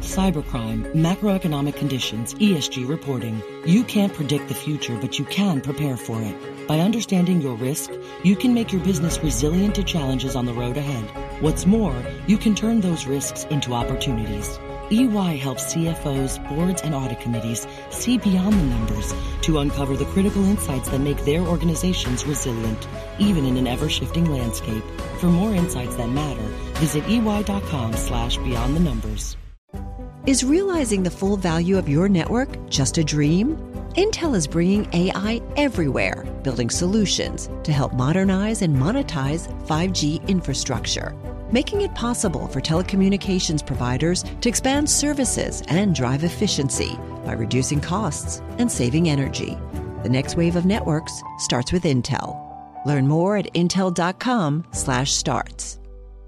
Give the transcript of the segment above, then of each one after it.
cybercrime, macroeconomic conditions, ESG reporting. You can't predict the future, but you can prepare for it. By understanding your risk, you can make your business resilient to challenges on the road ahead. What's more, you can turn those risks into opportunities. EY helps CFOs, boards, and audit committees see beyond the numbers to uncover the critical insights that make their organizations resilient, even in an ever-shifting landscape. For more insights that matter, visit ey.com/beyond the numbers. Is realizing the full value of your network just a dream? Intel is bringing AI everywhere, building solutions to help modernize and monetize 5G infrastructure, making it possible for telecommunications providers to expand services and drive efficiency by reducing costs and saving energy. The next wave of networks starts with Intel. Learn more at intel.com/starts.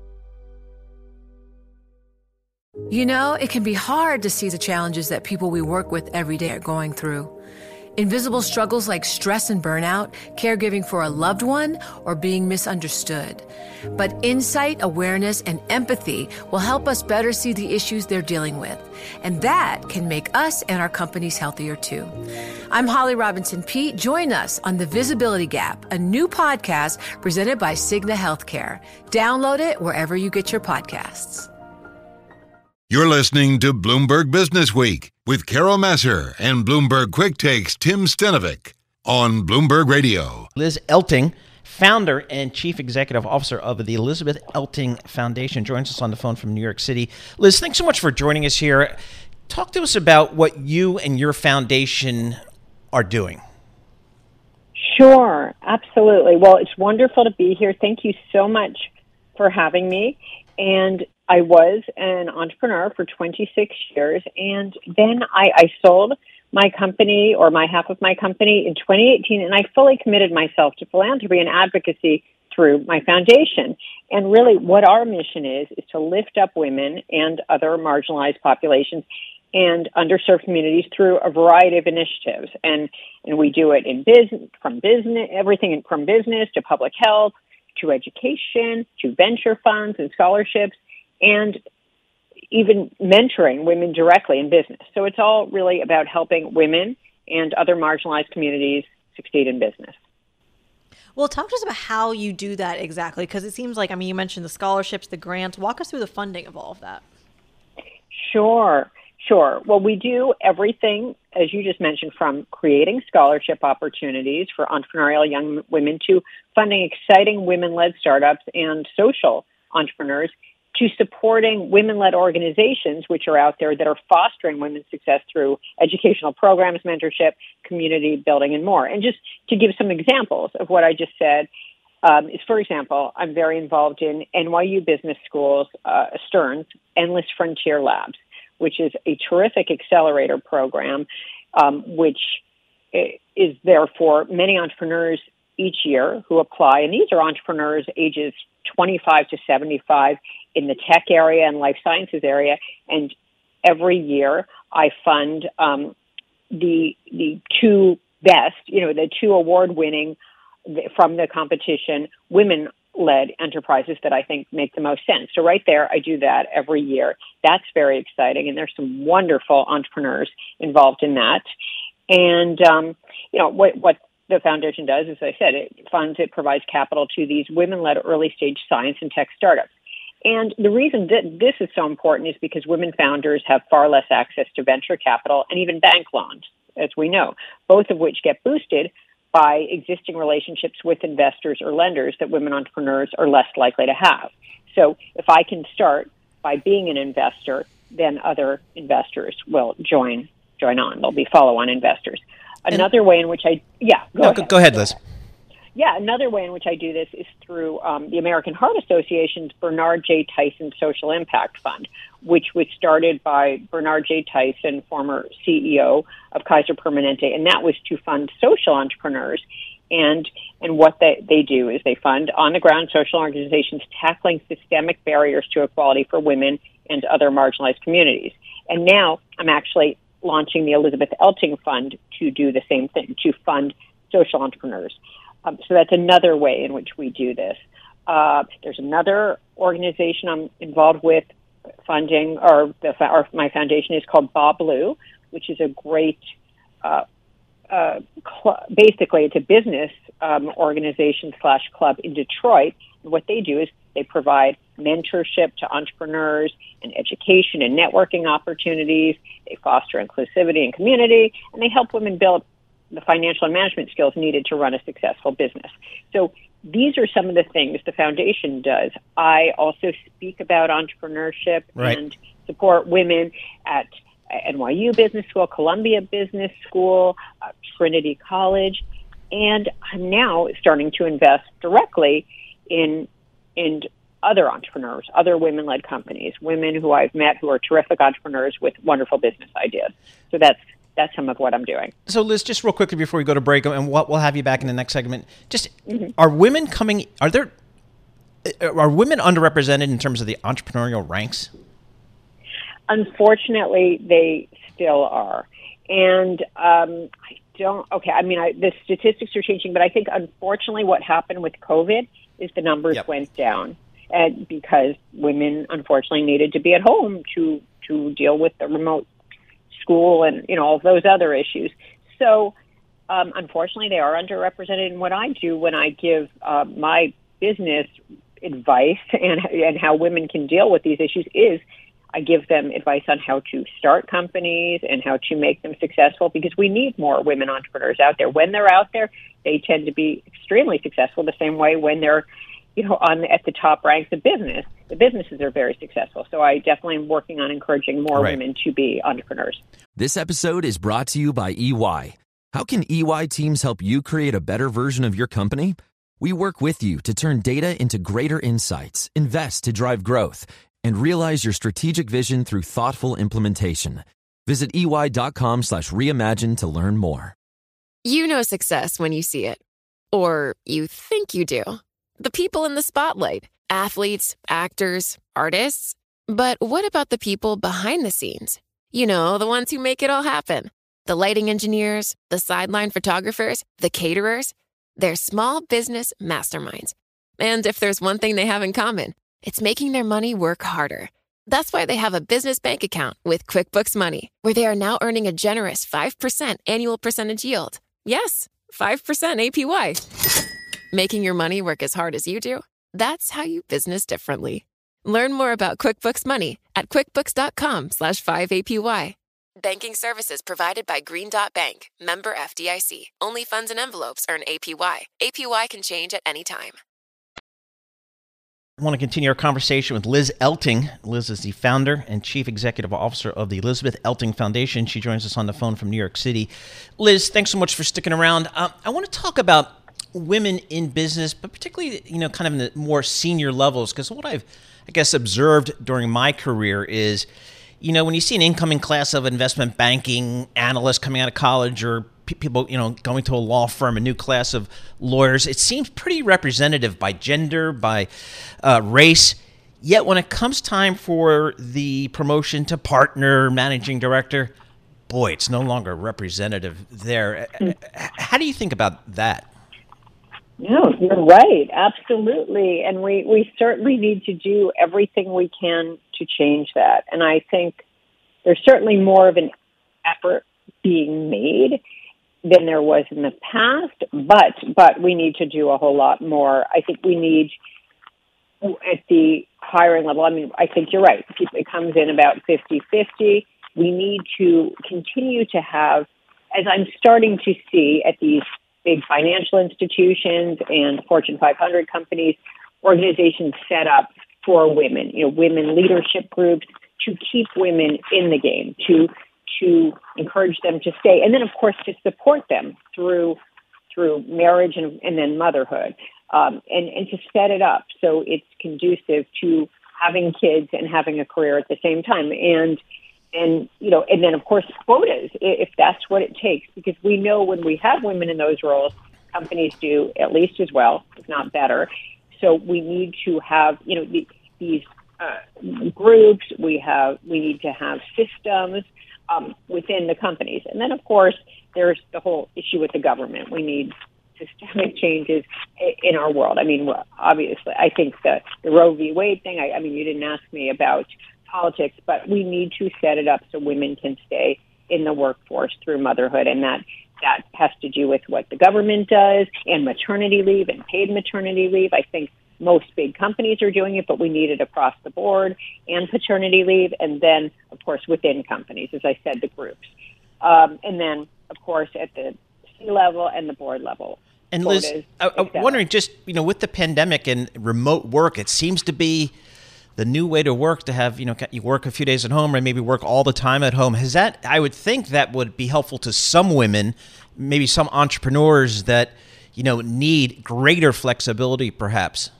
You know, it can be hard to see the challenges that people we work with every day are going through. Invisible struggles like stress and burnout, caregiving for a loved one, or being misunderstood. But insight, awareness, and empathy will help us better see the issues they're dealing with. And that can make us and our companies healthier too. I'm Holly Robinson Peete. Join us on The Visibility Gap, a new podcast presented by Cigna Healthcare. Download it wherever you get your podcasts. You're listening to Bloomberg Business Week with Carol Massar and Bloomberg Quick Takes Tim Stenovic on Bloomberg Radio. Liz Elting, founder and chief executive officer of the Elizabeth Elting Foundation, joins us on the phone from New York City. Liz, thanks so much for joining us here. Talk to us about what you and your foundation are doing. Sure, absolutely. Well, it's wonderful to be here. Thank you so much for having me. And I was an entrepreneur for 26 years, and then I sold my company, or my half of my company, in 2018, and I fully committed myself to philanthropy and advocacy through my foundation. And really what our mission is to lift up women and other marginalized populations and underserved communities through a variety of initiatives. And we do it in business, everything from business to public health, to education, to venture funds and scholarships, and even mentoring women directly in business. So it's all really about helping women and other marginalized communities succeed in business. Well, talk to us about how you do that exactly, because it seems like, you mentioned the scholarships, the grants. Walk us through the funding of all of that. Sure. Well, we do everything, as you just mentioned, from creating scholarship opportunities for entrepreneurial young women to funding exciting women-led startups and social entrepreneurs, to supporting women-led organizations which are out there that are fostering women's success through educational programs, mentorship, community building, and more. And just to give some examples of what I just said, is, for example, I'm very involved in NYU Business School's Stern's Endless Frontier Labs, which is a terrific accelerator program, which is there for many entrepreneurs each year who apply. And these are entrepreneurs ages 25 to 75 in the tech area and life sciences area. And every year I fund the two best, the two award-winning from the competition women-led enterprises that I think make the most sense. So right there, I do that every year. That's very exciting. And there's some wonderful entrepreneurs involved in that. And, what the foundation does, as I said, it provides capital to these women-led early-stage science and tech startups. And the reason that this is so important is because women founders have far less access to venture capital and even bank loans, as we know, both of which get boosted by existing relationships with investors or lenders that women entrepreneurs are less likely to have. So if I can start by being an investor, then other investors will join on. There'll be follow-on investors. Another way in which go ahead, Liz. Yeah, another way in which I do this is through the American Heart Association's Bernard J. Tyson Social Impact Fund, which was started by Bernard J. Tyson, former CEO of Kaiser Permanente, and that was to fund social entrepreneurs. And what they do is they fund on-the-ground social organizations tackling systemic barriers to equality for women and other marginalized communities. And now I'm actually launching the Elizabeth Elting Fund to do the same thing, to fund social entrepreneurs. So that's another way in which we do this. There's another organization I'm involved with funding, or my foundation is called BAWBLUE, which is a great, basically it's a business organization / club in Detroit. And what they do is they provide mentorship to entrepreneurs and education and networking opportunities. They foster inclusivity and community, and they help women build the financial and management skills needed to run a successful business. So these are some of the things the foundation does. I also speak about entrepreneurship and support women at NYU Business School, Columbia Business School, Trinity College, and I'm now starting to invest directly in other entrepreneurs, other women-led companies, women who I've met who are terrific entrepreneurs with wonderful business ideas. So that's some of what I'm doing. So Liz, just real quickly before we go to break, and we'll have you back in the next segment, just are women underrepresented in terms of the entrepreneurial ranks? Unfortunately, they still are. And the statistics are changing, but I think unfortunately what happened with COVID is the numbers went down. And because women unfortunately needed to be at home to deal with the remote school and all of those other issues. So unfortunately they are underrepresented in what I do when I give my business advice and how women can deal with these issues is I give them advice on how to start companies and how to make them successful, because we need more women entrepreneurs out there. When they're out there, they tend to be extremely successful the same way when they're at the top ranks of business. The businesses are very successful. So I definitely am working on encouraging more women to be entrepreneurs. This episode is brought to you by EY. How can EY teams help you create a better version of your company? We work with you to turn data into greater insights, invest to drive growth, and realize your strategic vision through thoughtful implementation. Visit EY.com/reimagine to learn more. You know success when you see it. Or you think you do. The people in the spotlight, athletes, actors, artists. But what about the people behind the scenes? You know, the ones who make it all happen. The lighting engineers, the sideline photographers, the caterers. They're small business masterminds. And if there's one thing they have in common, it's making their money work harder. That's why they have a business bank account with QuickBooks Money, where they are now earning a generous 5% annual percentage yield. Yes, 5% APY. Making your money work as hard as you do? That's how you business differently. Learn more about QuickBooks Money at quickbooks.com/5APY. Banking services provided by Green Dot Bank, member FDIC. Only funds and envelopes earn APY. APY can change at any time. I want to continue our conversation with Liz Elting. Liz is the founder and chief executive officer of the Elizabeth Elting Foundation. She joins us on the phone from New York City. Liz, thanks so much for sticking around. I want to talk about women in business, but particularly, kind of in the more senior levels, because what I've, observed during my career is, when you see an incoming class of investment banking analysts coming out of college or people, going to a law firm, a new class of lawyers, it seems pretty representative by gender, by race. Yet when it comes time for the promotion to partner, managing director, boy, it's no longer representative there. How do you think about that? No, you're right. Absolutely. And we certainly need to do everything we can to change that. And I think there's certainly more of an effort being made than there was in the past, but we need to do a whole lot more. I think we need, at the hiring level, I think you're right. It comes in about 50-50. We need to continue to have, as I'm starting to see at these big financial institutions and Fortune 500 companies, organizations set up for women, women leadership groups to keep women in the game, to encourage them to stay, and then of course to support them through marriage and then motherhood, and to set it up so it's conducive to having kids and having a career at the same time, and then of course quotas if that's what it takes, because we know when we have women in those roles, companies do at least as well, if not better. So we need to have these groups. We need to have systems within the companies. And then, of course, there's the whole issue with the government. We need systemic changes in our world. Obviously, I think the Roe v. Wade thing, you didn't ask me about politics, but we need to set it up so women can stay in the workforce through motherhood. And that has to do with what the government does and maternity leave and paid maternity leave. I think most big companies are doing it, but we need it across the board, and paternity leave. And then, of course, within companies, as I said, the groups. And then, of course, at the C-level and the board level. And Liz, I'm wondering, just, with the pandemic and remote work, it seems to be the new way to work, to have, you work a few days at home or maybe work all the time at home. I would think that would be helpful to some women, maybe some entrepreneurs that, need greater flexibility perhaps.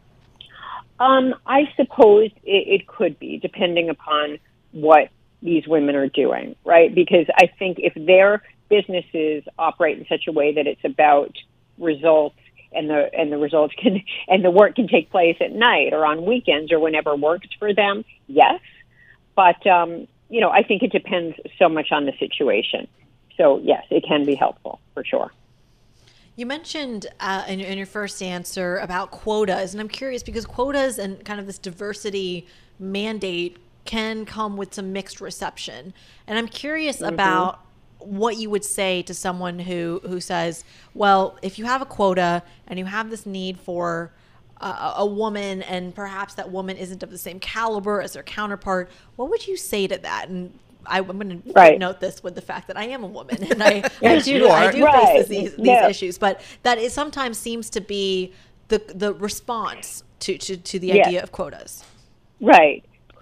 I suppose it could be, depending upon what these women are doing, right? Because I think if their businesses operate in such a way that it's about results, and the results and the work can take place at night or on weekends or whenever works for them, yes. But I think it depends so much on the situation. So yes, it can be helpful for sure. You mentioned in your first answer about quotas, and I'm curious because quotas and kind of this diversity mandate can come with some mixed reception. And I'm curious about what you would say to someone who says, well, if you have a quota and you have this need for a woman, and perhaps that woman isn't of the same caliber as their counterpart, what would you say to that? And I'm going to note this with the fact that I am a woman, and I do face these issues, but that it sometimes seems to be the response to the idea of quotas. Right.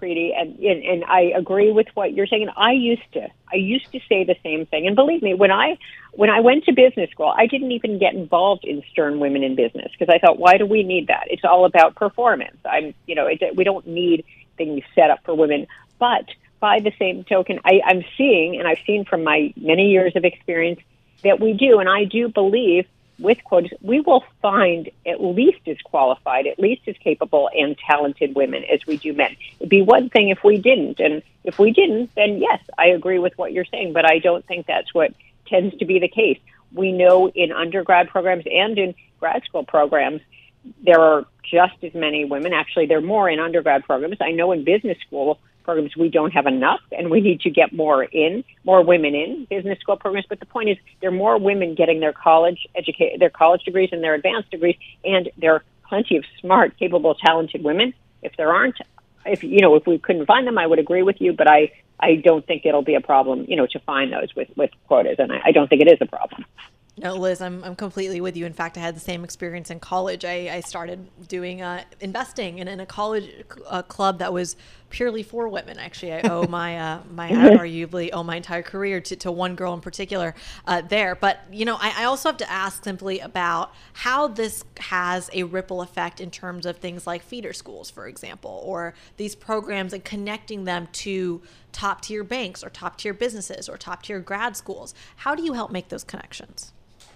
And I agree with what you're saying. And I used to say the same thing. And believe me, when I went to business school, I didn't even get involved in Stern Women in Business because I thought, why do we need that? It's all about performance. We don't need things set up for women. But by the same token, I'm seeing, and I've seen from my many years of experience, that we do. And I do believe with quotas, we will find at least as qualified, at least as capable and talented women as we do men. It'd be one thing if we didn't. And if we didn't, then yes, I agree with what you're saying, but I don't think that's what tends to be the case. We know in undergrad programs and in grad school programs, there are just as many women. Actually, there are more in undergrad programs. I know in business school programs we don't have enough, and we need to get more women in business school programs. But the point is, there are more women getting their college degrees and their advanced degrees, and there are plenty of smart, capable, talented women. If there aren't, if we couldn't find them, I would agree with you. But I don't think it'll be a problem, to find those with quotas, and I don't think it is a problem. No, Liz, I'm completely with you. In fact, I had the same experience in college. I started doing investing in a college club that was purely for women. Actually, I owe I arguably owe my entire career to one girl in particular there. But, I also have to ask simply about how this has a ripple effect in terms of things like feeder schools, for example, or these programs and connecting them to top tier banks or top tier businesses or top tier grad schools. How do you help make those connections?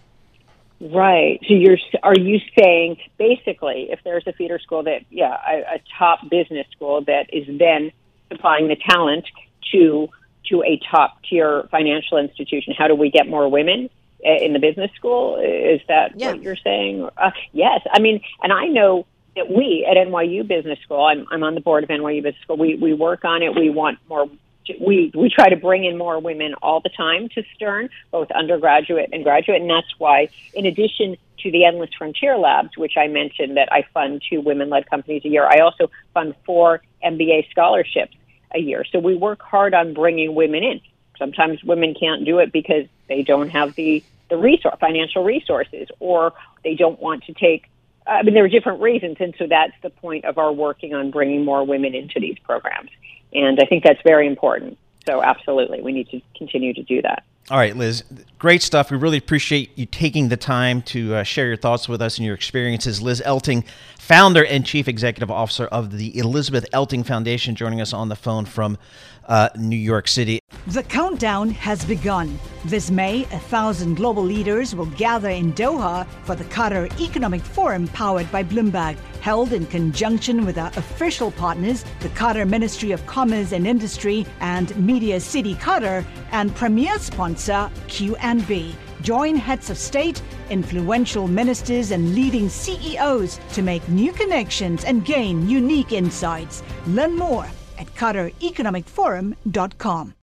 Right. So are you saying basically if there's a feeder school a top business school that is then supplying the talent to a top tier financial institution, how do we get more women in the business school? Is that what you're saying? Yes. I mean, and I know that we at NYU Business School, I'm on the board of NYU Business School. We work on it. We want more. We try to bring in more women all the time to Stern, both undergraduate and graduate, and that's why, in addition to the Endless Frontier Labs, which I mentioned that I fund 2 women-led companies a year, I also fund 4 MBA scholarships a year. So we work hard on bringing women in. Sometimes women can't do it because they don't have the financial resources, or they don't want to take. There are different reasons, and so that's the point of our working on bringing more women into these programs. And I think that's very important. So absolutely, we need to continue to do that. All right, Liz, great stuff. We really appreciate you taking the time to share your thoughts with us and your experiences. Liz Elting, founder and chief executive officer of the Elizabeth Elting Foundation, joining us on the phone from New York City. The countdown has begun. This May, 1,000 global leaders will gather in Doha for the Qatar Economic Forum powered by Bloomberg, held in conjunction with our official partners, the Qatar Ministry of Commerce and Industry and Media City Qatar, and premier sponsor QNB. Join heads of state, influential ministers, and leading CEOs to make new connections and gain unique insights. Learn more at QatarEconomicForum.com.